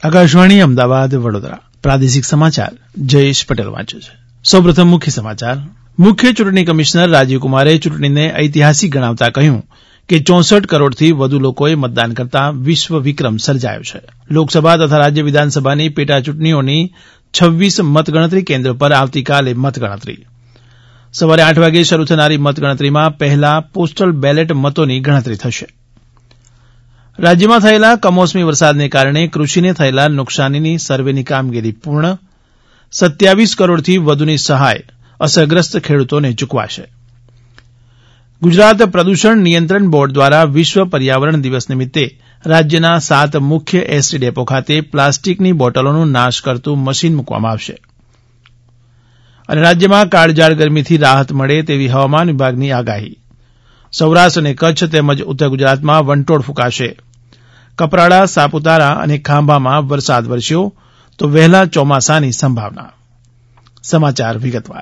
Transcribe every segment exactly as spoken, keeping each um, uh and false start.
આકાશવાણી અમદાવાદ વડોદરા પ્રાદેશિક સમાચાર જયેશ પટેલ વાંચે છે. સૌપ્રથમ મુખ્ય સમાચાર. મુખ્ય ચૂંટણી કમિશનર રાજીવકુમારે ચૂંટણીને ઐતિહાસિક ગણાવતા કહ્યું કે ચોસઠ કરોડથી વધુ લોકોએ મતદાન કરતા વિશ્વ વિક્રમ સર્જાયો છે. લોકસભા તથા રાજ્ય વિધાનસભાની પેટા ચૂંટણીઓની છવ્વીસ મતગણતરી કેન્દ્ર પર આવતીકાલે મતગણતરી. સવારે આઠ વાગે શરૂ થનારી મતગણતરીમાં પહેલા પોસ્ટલ બેલેટ મતોની ગણતરી થશે. રાજ્યમાં થયેલા કમોસમી વરસાદને કારણે કૃષિને થયેલા નુકસાનની સર્વેની કામગીરી પૂર્ણ. સત્યાવીસ કરોડથી વધુની સહાય અસરગ્રસ્ત ખેડૂતોને ચૂકવાશે. ગુજરાત પ્રદૂષણ નિયંત્રણ બોર્ડ દ્વારા વિશ્વ પર્યાવરણ દિવસ નિમિત્તે રાજ્યના સાત મુખ્ય એસટી ડેપો ખાતે પ્લાસ્ટિકની બોટલોનું નાશ કરતું મશીન મૂકવામાં આવશે. અને રાજ્યમાં કાળઝાળ ગરમીથી રાહત મળે તેવી હવામાન વિભાગની આગાહી. સૌરાષ્ટ્ર અને કચ્છ તેમજ ઉત્તર ગુજરાતમાં વંટોળ ફૂંકાશે. કપરાડા, સાપુતારા અને ખાંભામાં વરસાદ વરસ્યો તો વહેલા ચોમાસાની સંભાવના. સમાચાર વિગતવાર.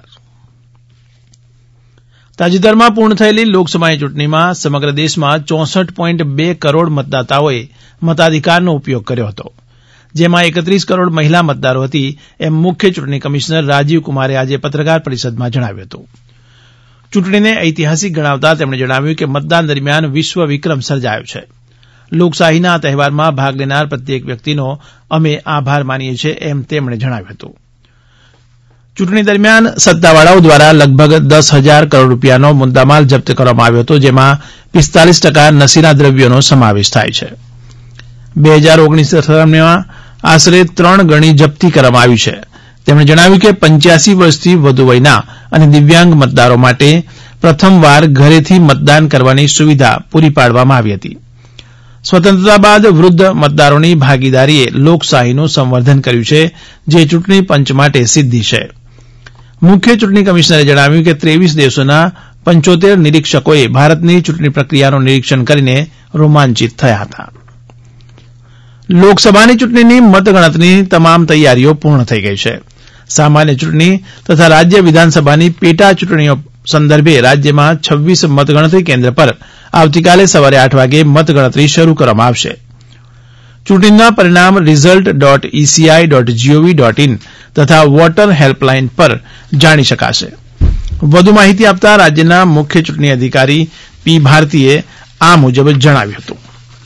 તાજેતરમાં પૂર્ણ થયેલી લોકસભાની ચૂંટણીમાં સમગ્ર દેશમાં ચોસઠ પોઈન્ટ બે કરોડ મતદાતાઓએ મતાધિકારનો ઉપયોગ કર્યો હતો, જેમાં એકત્રીસ કરોડ મહિલા મતદારો હતી, એમ મુખ્ય ચૂંટણી કમિશનર રાજીવ કુમારે આજે પત્રકાર પરિષદમાં જણાવ્યું હતું. ચૂંટણીને ઐતિહાસિક ગણાવતા તેમણે જણાવ્યું કે મતદાન દરમિયાન વિશ્વ વિક્રમ સર્જાયો છે. લોકશાહીના આ તહેવારમાં ભાગ લેનાર પ્રત્યેક વ્યક્તિનો અમે આભાર માનીએ છીએ, એમ તેમણે જણાવ્યું હતું. ચૂંટણી દરમિયાન સત્તાવાળાઓ દ્વારા લગભગ દસ હજાર કરોડ રૂપિયાનો મુદ્દામાલ જપ્ત કરવામાં આવ્યો હતો, જેમાં પિસ્તાલીસ ટકા નશીલા દ્રવ્યોનો સમાવેશ થાય છે. બે હજાર ઓગણીસ દરમિયાન આશરે ત્રણ ગણી જપ્તી કરવામાં આવી છે. તેમણે જણાવ્યું કે પંચ્યાસી વર્ષથી વધુ વયના અને દિવ્યાંગ મતદારો માટે પ્રથમવાર ઘરેથી મતદાન કરવાની સુવિધા પૂરી પાડવામાં આવી હતી. સ્વતંત્રતા બાદ વૃદ્ધ મતદારોની ભાગીદારીએ લોકશાહીનું સંવર્ધન કર્યું છે, જે ચૂંટણી પંચ માટે સિદ્ધિ છે. મુખ્ય ચૂંટણી કમિશનરે જણાવ્યું કે ત્રેવીસ દેશોના પંચોતેર નિરીક્ષકોએ ભારતની ચૂંટણી પ્રક્રિયાનું નિરીક્ષણ કરીને રોમાંચિત થયા હતા. લોકસભાની ચૂંટણીની મતગણતરીની તમામ તૈયારીઓ પૂર્ણ થઈ ગઈ છે. સામાન્ય ચૂંટણી તથા રાજ્ય વિધાનસભાની પેટા ચૂંટણીઓ સંદર્ભે રાજ્યમાં છવ્વીસ મતગણતરી કેન્દ્ર પર આવતીકાલે સવારે આઠ વાગે મતગણતરી શરૂ કરવામાં આવશે. ચૂંટણીના પરિણામ result dot ECI dot GOV dot in તથા વોટર હેલ્પલાઇન પર જાણી શકાશે. વધુ માહિતી આપતા રાજ્યના મુખ્ય ચૂંટણી અધિકારી પી ભારતીએ આ મુજબ જણાવ્યું હતું.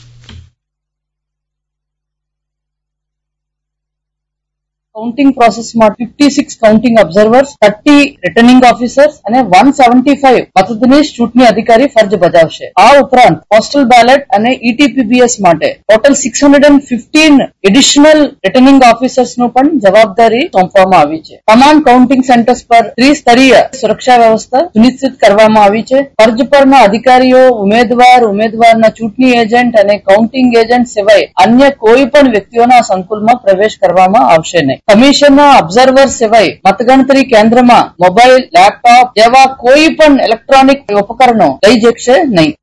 કાઉન્ટિંગ પ્રોસેસમાં fifty six counting observers, thirty returning officers અને વન સેવન્ટી ફાઈવ મતદાનીશ ચૂંટણી અધિકારી ફરજ બજાવશે. આ ઉપરાંત પોસ્ટલ બેલેટ અને ઈટીપીબીએસ માટે total six hundred fifteen additional returning ઓફિસર્સનું પણ જવાબદારી સોંપવામાં આવી છે. તમામ કાઉન્ટિંગ સેન્ટર્સ પર ત્રિસ્તરીય સુરક્ષા વ્યવસ્થા સુનિશ્ચિત કરવામાં આવી છે. ફરજ પરના અધિકારીઓ, ઉમેદવાર, ઉમેદવારના ચૂંટણી એજન્ટ અને કાઉન્ટિંગ એજન્ટ સિવાય અન્ય કોઈ પણ વ્યક્તિઓના સંકુલમાં પ્રવેશ કરવામાં આવશે નહીં. કમિશનના ઓબ્ઝર્વર સિવાય મતગણતરી કેન્દ્રમાં મોબાઈલ, લેપટોપ જેવા કોઈ પણ ઇલેક્ટ્રોનિક ઉપકરણો લઈ જશે નહીં.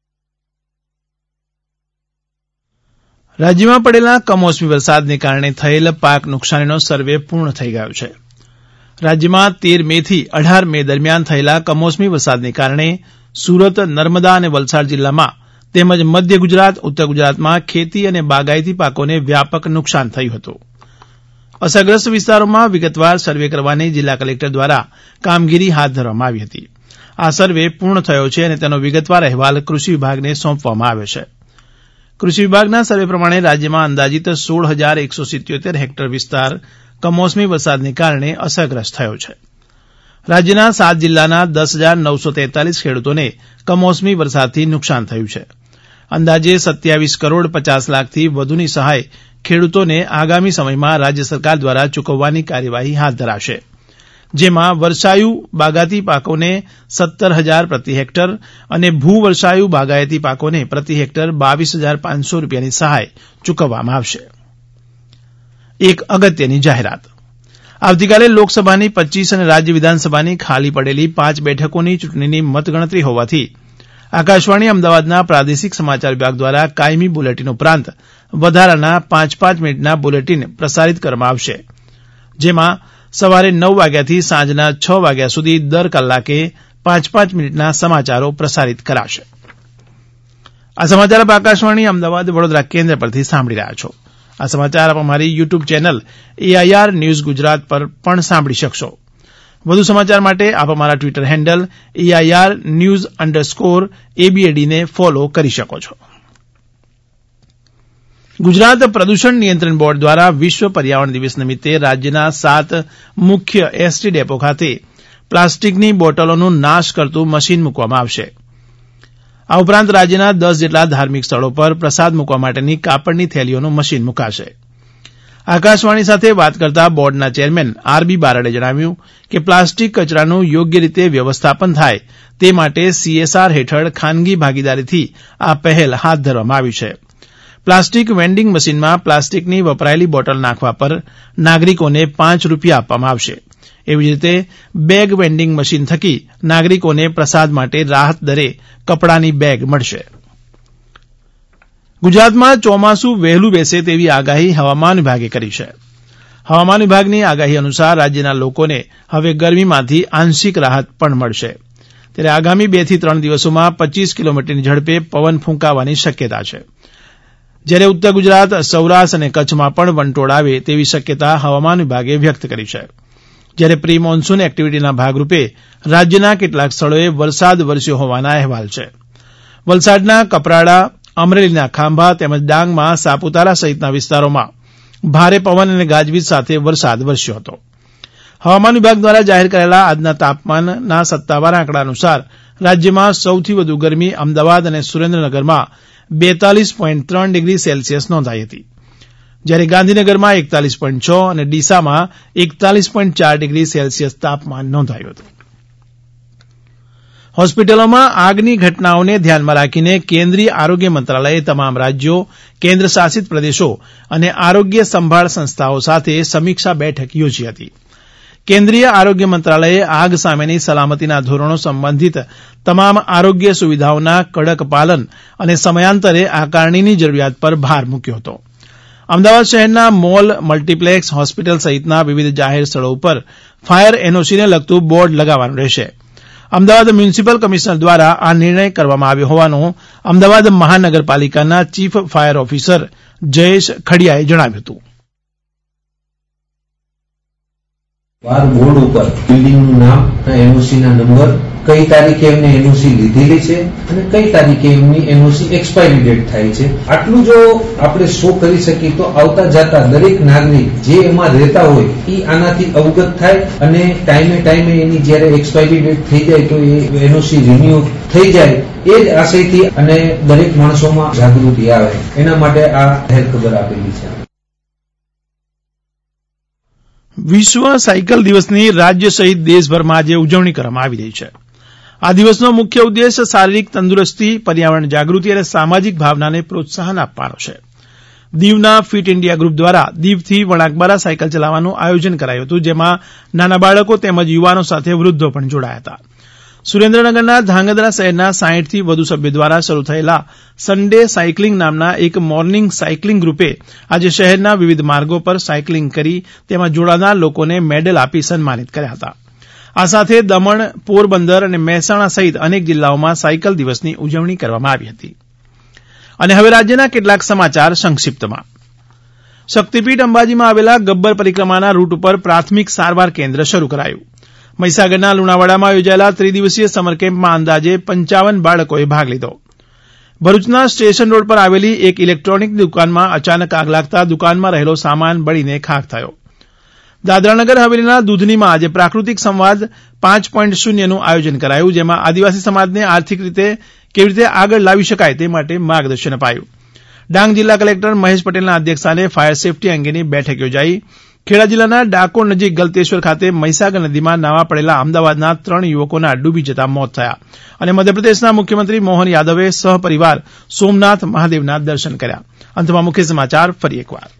રાજ્યમાં પડેલા કમોસમી વરસાદને કારણે થયેલ પાક નુકસાનીનો સર્વે પૂર્ણ થઈ ગયો છે. રાજ્યમાં તેર મે થી અઢાર મે દરમિયાન થયેલા કમોસમી વરસાદને કારણે સુરત, નર્મદા અને વલસાડ જિલ્લામાં તેમજ મધ્ય ગુજરાત, ઉત્તર ગુજરાતમાં ખેતી અને બાગાયતી પાકોને વ્યાપક નુકસાન થયું હતું. અસરગ્રસ્ત વિસ્તારોમાં વિગતવાર સર્વે કરવાની જિલ્લા કલેક્ટર દ્વારા કામગીરી હાથ ધરવામાં આવી હતી. આ સર્વે પૂર્ણ થયો છે અને તેનો વિગતવાર અહેવાલ કૃષિ વિભાગને સોંપવામાં આવ્યો છે. કૃષિ વિભાગના સર્વે પ્રમાણે રાજ્યમાં અંદાજિત સોળ હજાર એકસો સિત્યોતેર હેક્ટર વિસ્તાર કમોસમી વરસાદને કારણે અસરગ્રસ્ત થયો છે. રાજ્યના સાત જિલ્લાના દસ હજાર નવસો તેતાલીસ ખેડૂતોને કમોસમી વરસાદથી નુકસાન થયું છે. અંદાજે સત્યાવીસ કરોડ પચાસ લાખથી વધુની સહાય ખેડૂતોને આગામી સમયમાં રાજ્ય સરકાર દ્વારા ચૂકવવાની કાર્યવાહી હાથ ધરાશે, જેમાં વર્ષાયુ બાગાયતી પાકોને સત્તર હજાર પ્રતિ હેક્ટર અને ભૂ વર્ષાયુ બાગાયતી પાકોને પ્રતિ હેક્ટર બાવીસ હજાર પાંચસો રૂપિયાની સહાય ચૂકવવામાં આવશે. એક અગત્યની જાહેરાત. આવતીકાલે લોકસભાની પચ્ચીસ અને રાજ્ય વિધાનસભાની ખાલી પડેલી પાંચ બેઠકોની ચૂંટણીની મતગણતરી હોવાથી આકાશવાણી અમદાવાદના પ્રાદેશિક સમાચાર વિભાગ દ્વારા કાયમી બુલેટિન ઉપરાંત વધારાના પાંચ પાંચ મિનિટના બુલેટિન પ્રસારિત કરવામાં આવશે, જેમાં સવારે નવ વાગ્યાથી સાંજના છ વાગ્યા સુધી દર કલાકે પાંચ પાંચ મિનિટના સમાચારો પ્રસારિત કરાશે. આ સમાચાર આપ આકાશવાણી અમદાવાદ વડોદરા કેન્દ્ર પરથી સાંભળી રહ્યા છો. આ સમાચાર આપ અમારી YouTube channel AIR news Gujarat પર પણ સાંભળી શકશો. વધુ સમાચાર માટે આપ અમારા Twitter handle AIR news underscore એબીએડીને ફોલો કરી શકો છો. ગુજરાત પ્રદૂષણ નિયંત્રણ બોર્ડ દ્વારા વિશ્વ પર્યાવરણ દિવસ નિમિત્તે રાજ્યના સાત મુખ્ય એસટી ડેપો ખાતે પ્લાસ્ટિકની બોટલોનો નાશ કરતું મશીન મૂકવામાં આવશે. આ ઉપરાંત રાજ્યના દસ જેટલા ધાર્મિક સ્થળો પર પ્રસાદ મૂકવા માટેની કાપડની થેલીઓનું મશીન મૂકાશે. આકાશવાણી સાથે વાત કરતા બોર્ડના ચેરમેન આરબી બારડે જણાવ્યું કે પ્લાસ્ટિક કચરાનું યોગ્ય રીતે વ્યવસ્થાપન થાય તે માટે સીએસઆર હેઠળ ખાનગી ભાગીદારીથી આ પહેલ હાથ ધરવામાં આવી છે. પ્લાસ્ટિક વેન્ડિંગ મશીનમાં પ્લાસ્ટિકની વપરાયેલી બોટલ નાખવા પર નાગરિકોને પાંચ રૂપિયા આપવામાં આવશે. એવી જ રીતે બેગ વેન્ડિંગ મશીન થકી નાગરિકોને પ્રસાદ માટે રાહત દરે કપડાની બેગ મળશે. ગુજરાતમાં ચોમાસું વહેલું બેસે તેવી આગાહી હવામાન વિભાગે કરી છે. હવામાન વિભાગની આગાહી અનુસાર રાજ્યના લોકોને હવે ગરમીમાંથી આંશિક રાહત પણ મળશે. ત્યારે આગામી બે થી ત્રણ દિવસોમાં પચીસ કિલોમીટરની ઝડપે પવન ફૂંકાવાની શક્યતા છે. જ્યારે ઉત્તર ગુજરાત, સૌરાષ્ટ્ર અને કચ્છમાં પણ વંટોળ આવે તેવી શક્યતા હવામાન વિભાગે વ્યક્ત કરી છે. જ્યારે પ્રી મોન્સૂન એક્ટિવિટીના ભાગરૂપે રાજ્યના કેટલાક સ્થળોએ વરસાદ વરસ્યો હોવાના અહેવાલ છે. વલસાડના કપરાડા, અમરેલીના ખાંભા તેમજ ડાંગમાં સાપુતારા સહિતના વિસ્તારોમાં ભારે પવન અને ગાજવીજ સાથે વરસાદ વરસ્યો હતો. હવામાન વિભાગ દ્વારા જાહેર કરેલા આજના તાપમાનના સત્તાવાર આંકડા અનુસાર રાજ્યમાં સૌથી વધુ ગરમી અમદાવાદ અને સુરેન્દ્રનગરમાં બેતાલીસ પોઈન્ટ ત્રણ ડિગ્રી સેલ્સિયસ નોંધાઈ હતી. જ્યારે ગાંધીનગરમાં એકતાલીસ પોઈન્ટ છ અને ડીસામાં એકતાલીસ પોઈન્ટ ચાર ડિગ્રી સેલ્સિયસ તાપમાન નોંધાયું હતું. હોસ્પિટલોમાં આગની ઘટનાઓને ધ્યાનમાં રાખીને કેન્દ્રીય આરોગ્ય મંત્રાલયે તમામ રાજ્યો, કેન્દ્ર શાસિત પ્રદેશો અને આરોગ્ય સંભાળ સંસ્થાઓ સાથે સમીક્ષા બેઠક યોજી હતી. કેન્દ્રીય આરોગ્ય મંત્રાલયે આગ સામેની સલામતીના ધોરણો સંબંધિત તમામ આરોગ્ય સુવિધાઓના કડક પાલન અને સમયાંતરે આકારણીની જરૂરિયાત પર ભાર મૂક્યો હતો. અમદાવાદ શહેરના મોલ, મલ્ટીપ્લેક્સ, હોસ્પિટલ સહિતના વિવિધ જાહેર સ્થળો ઉપર ફાયર એનઓસીને લગતું બોર્ડ લગાવવાનું રહેશે. અમદાવાદ મ્યુનિસિપલ કમિશનર દ્વારા આ નિર્ણય કરવામાં આવ્યો હોવાનું અમદાવાદ મહાનગરપાલિકાના ચીફ ફાયર ઓફિસર જયેશ ખડિયાએ જણાવ્યું હતું. બાર બોર્ડ ઉપર બિલ્ડિંગનું નામ, એનઓસી ના નંબર, કઈ તારીખે એમને એનઓસી લીધેલી છે અને કઈ તારીખે એમની એનઓસી એક્સપાયરી ડેટ થાય છે. આટલું જો આપણે શો કરી શકીએ તો આવતા જતા દરેક નાગરિક જે એમાં રહેતા હોય એ આનાથી અવગત થાય અને ટાઈમે ટાઈમે એની જયારે એક્સપાયરી ડેટ થઈ જાય તો એ એનઓસી રિન્યુ થઈ જાય એ જ આશયથી અને દરેક માણસોમાં જાગૃતિ આવે એના માટે આ જાહેર ખબર આપેલી છે. વિશ્વ સાયકલ દિવસની રાજ્ય સહિત દેશભરમાં આજે ઉજવણી કરવામાં આવી રહી છે. આ દિવસનો મુખ્ય ઉદ્દેશ શારીરિક તંદુરસ્તી, પર્યાવરણ જાગૃતિ અને સામાજિક ભાવનાને પ્રોત્સાહન આપવાનો છે. દીવના ફિટ ઇન્ડિયા ગ્રુપ દ્વારા દીવથી વણાકબારા સાયકલ ચલાવવાનું આયોજન કરાયું હતું, જેમાં નાના બાળકો તેમજ યુવાનો સાથે વૃદ્ધો પણ જોડાયા હતા. સુરેન્દ્રનગરના ધાંગધ્રા શહેરના સાહીઠ થી વધુ સભ્યો દ્વારા શરૂ થયેલા સન્ડે સાયકલિંગ નામના એક મોર્નિંગ સાયકલિંગ ગ્રુપે આજે શહેરના વિવિધ માર્ગો પર સાયકલિંગ કરી તેમાં જોડાનાર લોકોને મેડલ આપી સન્માનિત કર્યા હતા. આ સાથે દમણ, પોરબંદર અને મહેસાણા સહિત અનેક જિલ્લાઓમાં સાયકલ દિવસની ઉજવણી કરવામાં આવી હતી. અને હવે રાજ્યના કેટલાક સમાચાર સંક્ષિપ્તમાં. શક્તિપીઠ અંબાજીમાં આવેલા ગબ્બર પરિક્રમાના રૂટ ઉપર પ્રાથમિક સારવાર કેન્દ્ર શરૂ કરાયું. મહીસાગરના લુણાવાડામાં યોજાયેલા ત્રિદિવસીય સમર કેમ્પમાં અંદાજે પંચાવન બાળકોએ ભાગ લીધો. ભરૂચના સ્ટેશન રોડ પર આવેલી એક ઇલેક્ટ્રોનિક દુકાનમાં અચાનક આગ લાગતા દુકાનમાં રહેલો સામાન બળીને ખાખ થયો. દાદરાનગર હવેલીના દૂધનીમાં આજે પ્રાકૃતિક સંવાદ પાંચ પોઈન્ટ શૂન્યનું આયોજન કરાયું, જેમાં આદિવાસી સમાજને આર્થિક રીતે કેવી રીતે આગળ લાવી શકાય તે માટે માર્ગદર્શન અપાયું. ડાંગ જિલ્લા કલેક્ટર મહેશ પટેલના અધ્યક્ષસ્થાને ફાયર સેફટી અંગેની બેઠક યોજાઈ. ખેડા જિલ્લાના ડાકોર નજીક ગલતેશ્વર ખાતે મહીસાગર નદીમાં નાવા પડેલા અમદાવાદના ત્રણ યુવકોના ડૂબી જતા મોત થયા. અને મધ્યપ્રદેશના મુખ્યમંત્રી મોહન યાદવે સહપરિવાર સોમનાથ મહાદેવના દર્શન કર્યા. અંતમાં મુખ્ય સમાચાર ફરી એકવાર.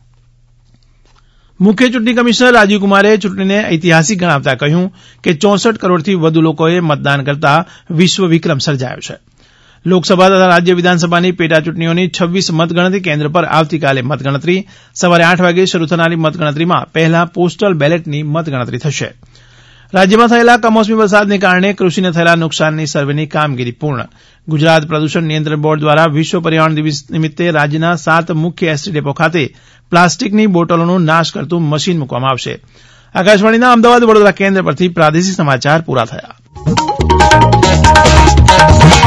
મુખ્ય ચૂંટણી કમિશનર રાજીવ કુમારે ચૂંટણીને ઐતિહાસિક ગણાવતા કહ્યું કે ચોસઠ કરોડથી વધુ લોકોએ મતદાન કરતા વિશ્વ વિક્રમ સર્જાયો છે. લોકસભા તથા રાજ્ય વિધાનસભાની પેટા ચૂંટણીઓની છવ્વીસ મતગણતરી કેન્દ્ર પર આવતીકાલે મતગણતરી. સવારે આઠ વાગે શરૂ થનારી મતગણતરીમાં પહેલા પોસ્ટલ બેલેટની મતગણતરી થશે. રાજ્યમાં થયેલા કમોસમી વરસાદને કારણે કૃષિને થયેલા નુકસાનની સર્વેની કામગીરી પૂર્ણ. ગુજરાત પ્રદૂષણ નિયંત્રણ બોર્ડ દ્વારા વિશ્વ પર્યાવરણ દિવસ નિમિત્તે રાજ્યના સાત મુખ્ય એસટી ડેપો ખાતે પ્લાસ્ટિકની બોટલોનો નાશ કરતું મશીન મૂકવામાં આવશે. આકાશવાણીના અમદાવાદ વડોદરા કેન્દ્ર પરથી પ્રાદેશિક સમાચાર પૂરા થયા.